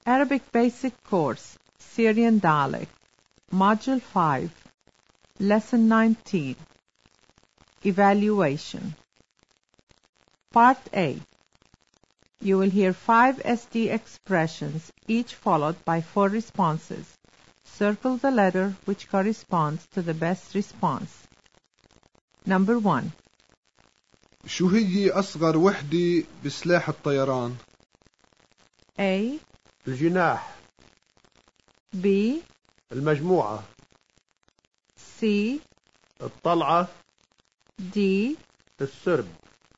Arabic Basic Course, Syrian Dialect, Module 5, Lesson 19, Evaluation. Part A. You will hear 5 SD expressions, each followed by 4 responses. Circle the letter which corresponds to the best response. Number 1. شو هي أصغر وحدة بسلاح الطيران؟ A. الجناح. B. المجموعة. C. الطلعة. D. السرب.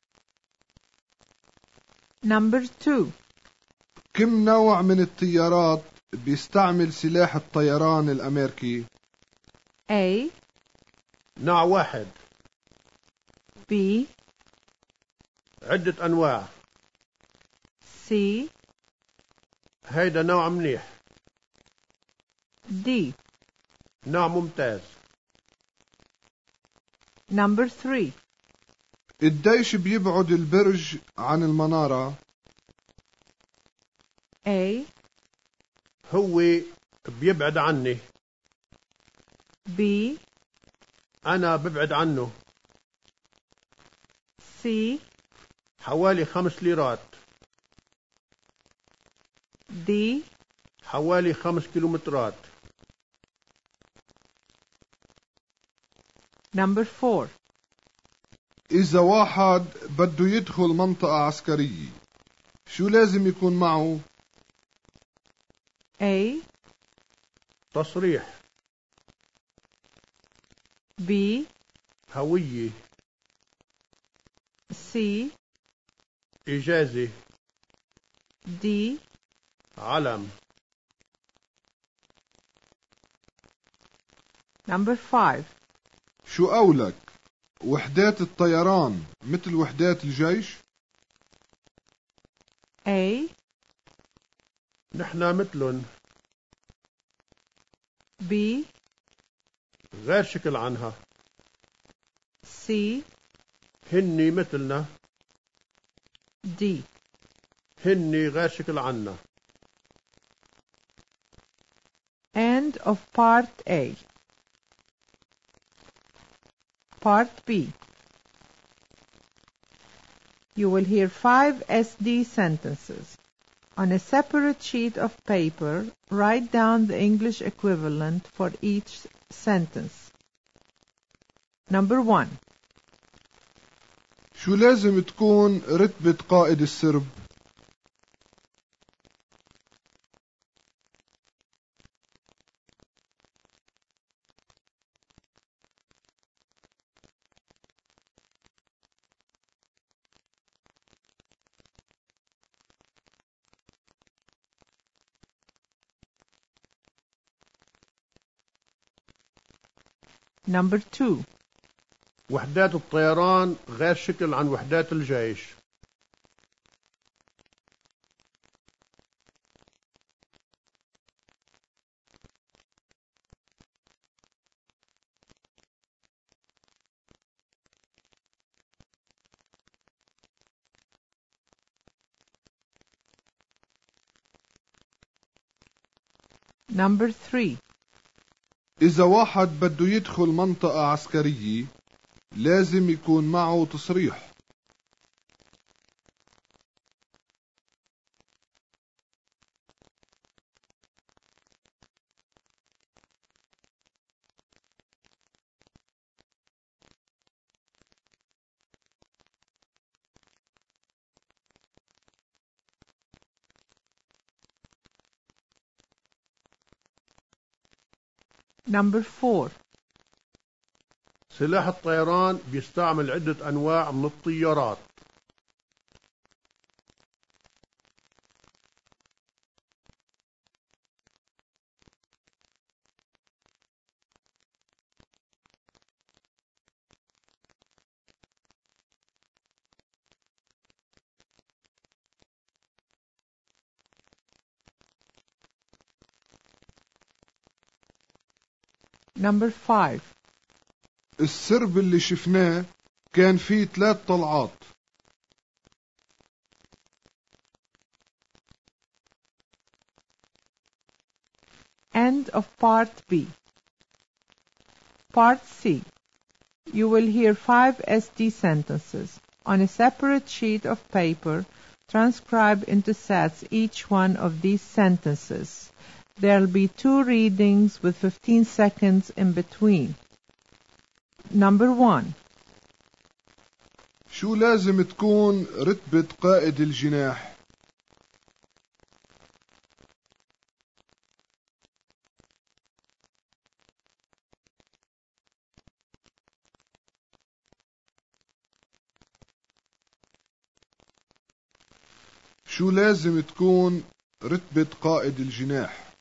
Number 2. كم نوع من الطيارات بيستعمل سلاح الطيران الأمريكي؟ A. نوع واحد. B. عدة أنواع. C. هيدا نوع منيح. D. نوع ممتاز. Number 3. قديش بيبعد البرج عن المنارة؟ A. هو بيبعد عني. B. أنا ببعد عنه. C. حوالي 5 ليرات. D. حوالي 5 كيلومترات. Number 4. إذا واحد بده يدخل منطقة عسكرية شو لازم يكون معه؟ A. تصريح. B. هوية. C. إجازة. D. علم. Number 5. شو قولك؟ وحدات الطيران مثل وحدات الجيش؟ A. نحن مثلن. B. غير شكل عنها. C. هني مثلنا. D. هني غير شكل عنا. End of Part A. Part B. You will hear 5 SD sentences. On a separate sheet of paper, write down the English equivalent for each sentence. Number 1. شو لازم تكون رتبة قائد السرب؟ Number 2. وحدات الطيران غير شكل عن وحدات الجيش. Number 3. إذا واحد بده يدخل منطقة عسكرية لازم يكون معه تصريح. Number 4. سلاح الطيران بيستعمل عدة أنواع من الطيارات. Number 5. السرب اللي شفناه كان فيه 3 طلعات. end of Part B. Part C. You will hear 5 SD sentences. On a separate sheet of paper, transcribe into sets each one of these sentences. There will be 2 readings with 15 seconds in between. Number 1. شو لازم تكون رتبة قائد الجناح؟ شو لازم تكون رتبة قائد الجناح؟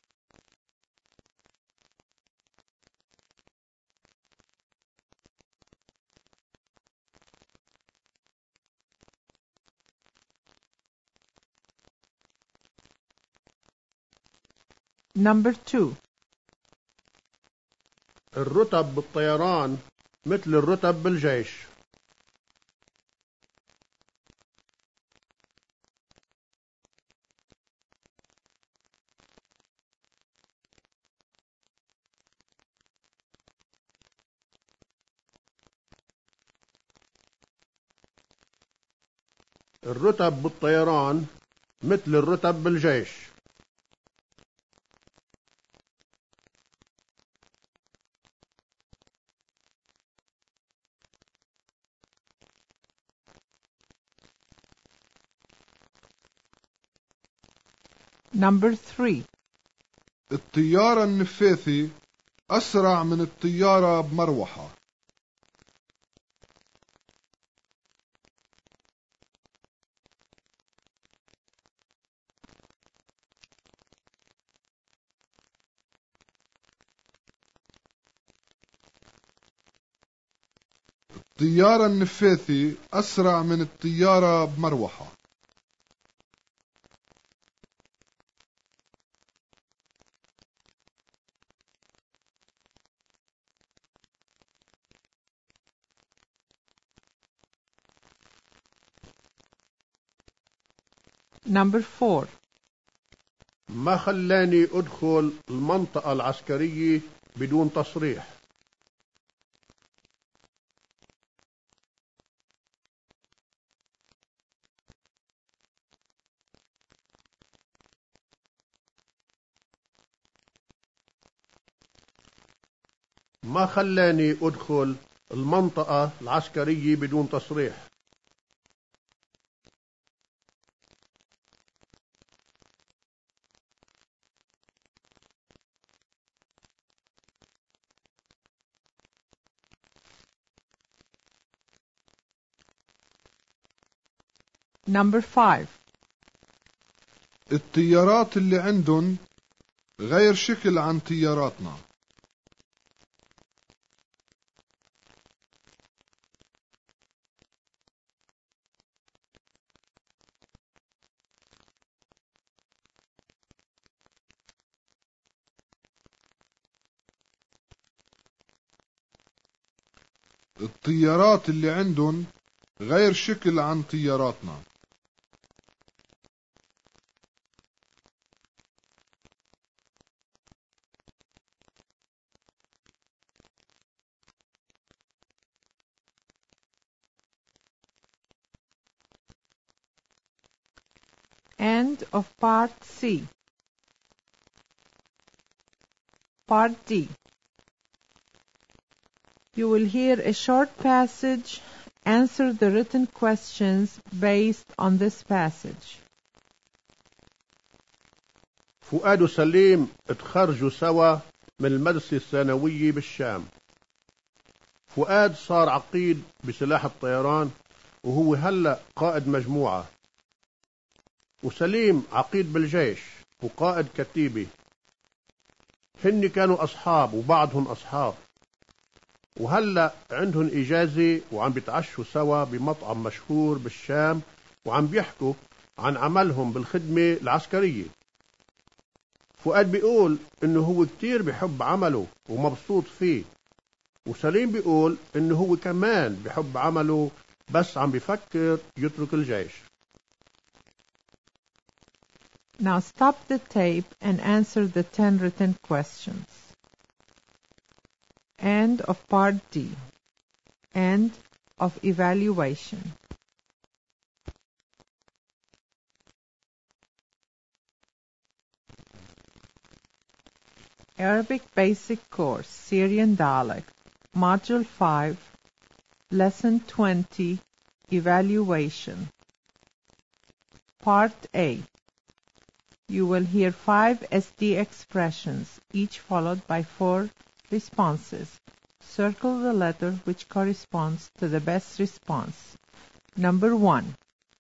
Number 2. الرتب بالطيران مثل الرتب بالجيش. الرتب بالطيران مثل الرتب بالجيش. Number 3. الطيارة النفاثة أسرع من الطيارة بمروحة. الطيارة النفاثة أسرع من الطيارة بمروحة. Number 4. ما خلاني أدخل المنطقة العسكرية بدون تصريح. ما خلاني أدخل المنطقة العسكرية بدون تصريح. Number 5. الطيارات اللي عندهم غير شكل عن طياراتنا. الطيارات اللي عندهم غير شكل عن طياراتنا. End of Part C. Part D. You will hear a short passage. Answer the written questions based on this passage. فؤاد وسليم اتخرجوا سوا من المدرسة الثانوية بالشام. فؤاد صار عقيد بسلاح الطيران وهو هلأ قائد مجموعة، وسليم عقيد بالجيش وقائد كتيبة. هن كانوا أصحاب وبعضهم أصحاب، وهلأ عندهم إجازة وعم بيتعشوا سوا بمطعم مشهور بالشام، وعم بيحكوا عن عملهم بالخدمة العسكرية. فؤاد بيقول إنه هو كتير بيحب عمله ومبسوط فيه، وسليم بيقول إنه هو كمان بيحب عمله بس عم بيفكر يترك الجيش. Now stop the tape and answer the 10 written questions. End of Part D. End of evaluation. Arabic Basic Course, Syrian Dialect, Module 5, Lesson 20, Evaluation. Part A. You will hear 5 SD expressions, each followed by 4 responses. Circle the letter which corresponds to the best response. Number 1.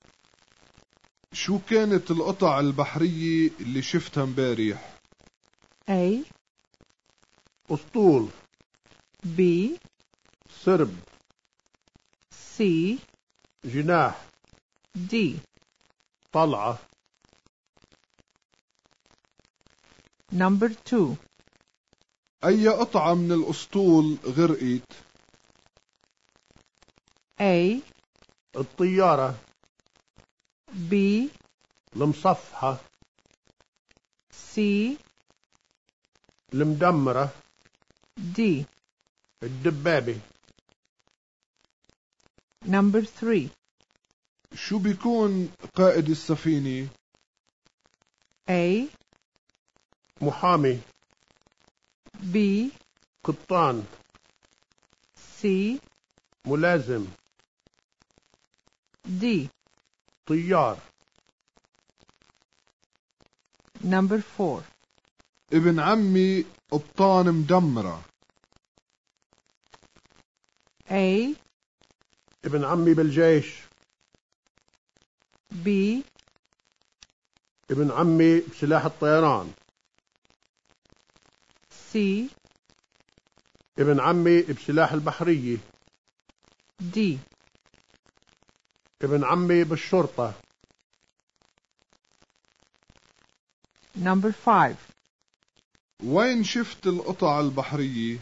شو كانت القطع البحرية اللي شفتها امبارح؟ A, أسطول. B, سرب. C, جناح. D. طلعة. Number 2. أي قطعة من الأسطول غرقت؟ A, الطيارة. B, المصفحة. C, المدمرة. D. الدبابة. Number 3. شو بيكون قائد السفينة؟ A, محامي. B, قبطان. C, ملازم. D. طيار. Number 4. ابن عمي قبطان مدمرة. A, ابن عمي بالجيش. B, ابن عمي بسلاح الطيران. C, ابن عمي بسلاح البحرية. D. ابن عمي بالشرطة. Number 5. وين شفت القطع البحرية؟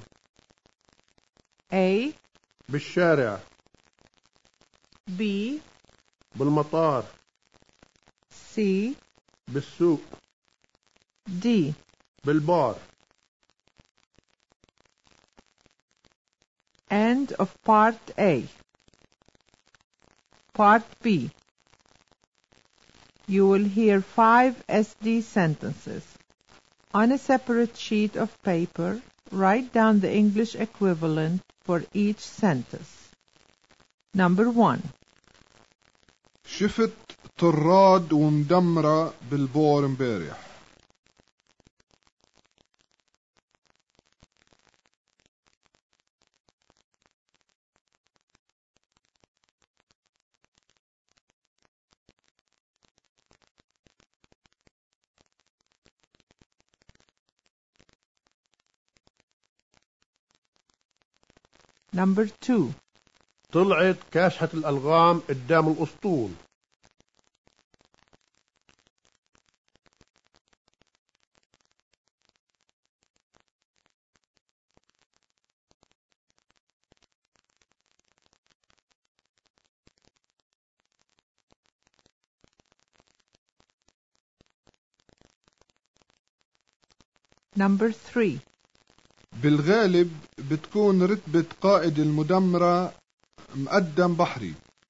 A, بالشارع. B, بالمطار. C, بالسوق. D. بالبار. End of Part A. Part B. You will hear 5 SD sentences. On a separate sheet of paper, write down the English equivalent for each sentence. Number 1. شفت طراد ومدمرة بالبور امبارح. Number 2. طلعت كاشحة الألغام قدام الأسطول. Number 3. بالغالب بتكون رتبة قائد المدمرة مقدم بحري.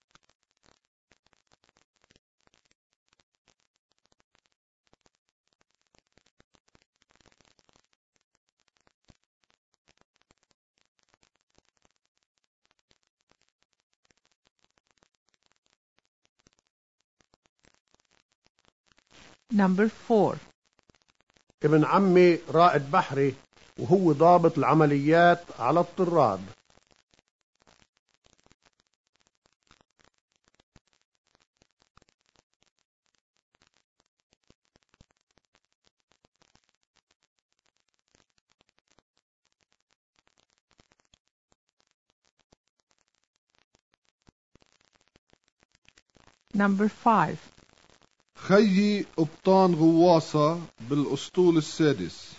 Number 4. ابن عمي رائد بحري وهو ضابط العمليات على الطراد. Number 5. خيي قبطان غواصة بالأسطول السادس.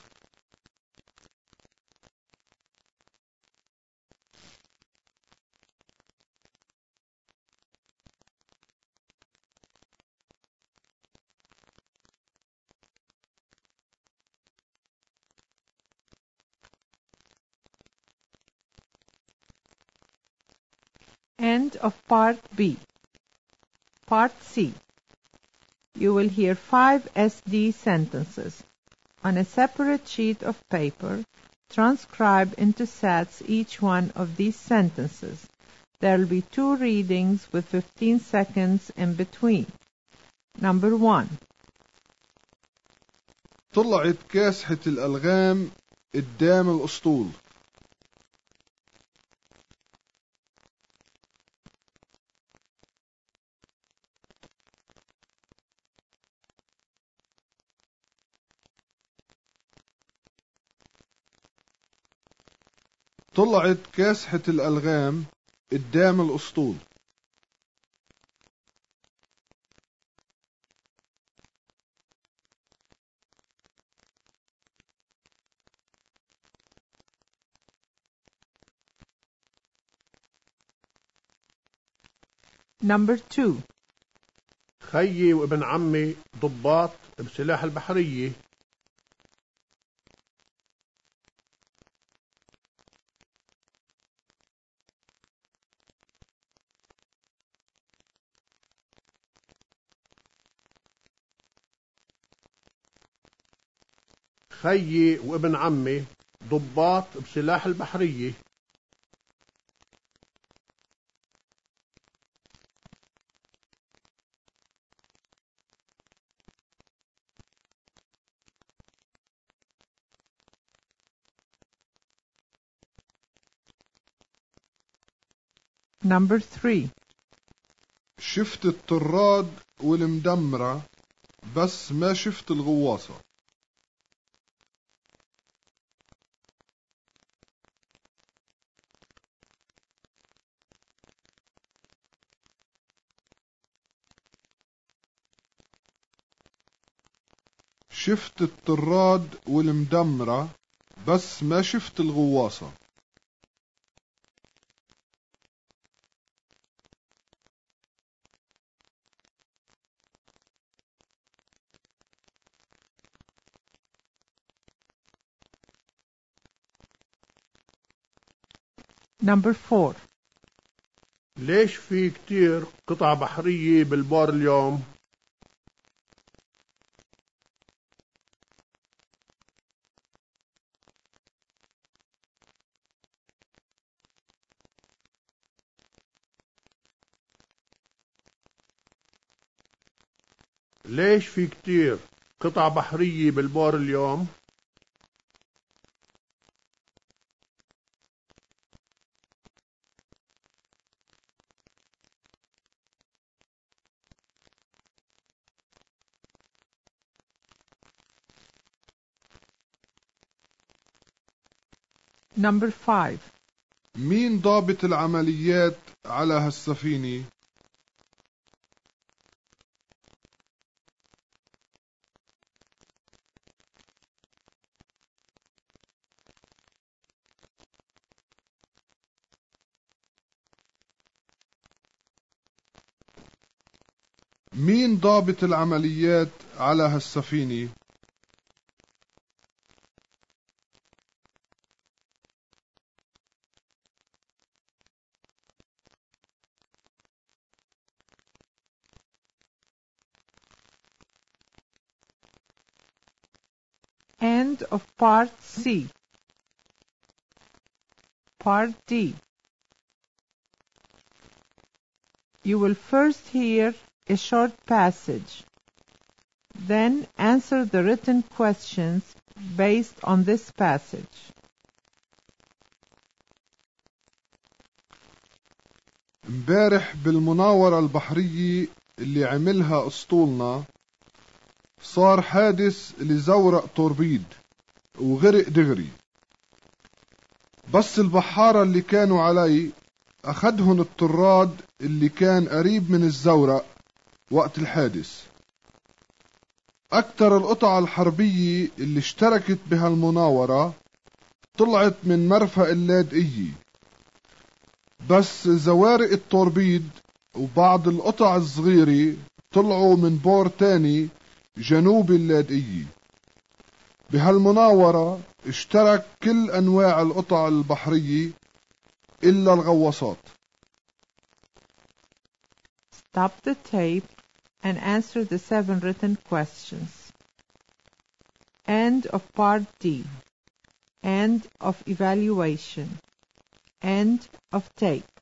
End of Part B. Part C. You will hear 5 SD sentences. On a separate sheet of paper, transcribe into sets each one of these sentences. There will be 2 readings with 15 seconds in between. Number 1. طلعت كاسحة الألغام قدام الأسطول. طلعت كاسحة الألغام قدام الأسطول. Number 2. خيي وابن عمي ضباط بسلاح البحرية. خيي وابن عمي ضباط بسلاح البحرية. Number 3. شفت الطراد والمدمرة بس ما شفت الغواصة. شفت الطراد والمدمرة بس ما شفت الغواصة. Number 4. ليش في كتير قطع بحرية بالبار اليوم؟ ليش في كتير قطع بحرية بالبار اليوم؟ Number 5. مين ضابط العمليات على هالسفينة؟ مين ضابط العمليات على هالسفينة؟ End of Part C. Part D. You will first hear a short passage. Then answer the written questions based on this passage. امبارح بالمناورة البحرية اللي عملها اسطولنا صار حادث لزورق توربيد وغرق دغري، بس البحارة اللي كانوا علي أخدهن الطراد اللي كان قريب من الزورق وقت الحادث. أكتر القطع الحربية اللي اشتركت بهالمناورة طلعت من مرفأ اللاذقية، بس زوارق التوربيد وبعض القطع الصغيرة طلعوا من بور تاني جنوب اللاذقية. بهالمناورة اشترك كل أنواع القطع البحرية إلا الغواصات. stop the tape and answer the 7 written questions. End of Part D. End of evaluation. End of tape.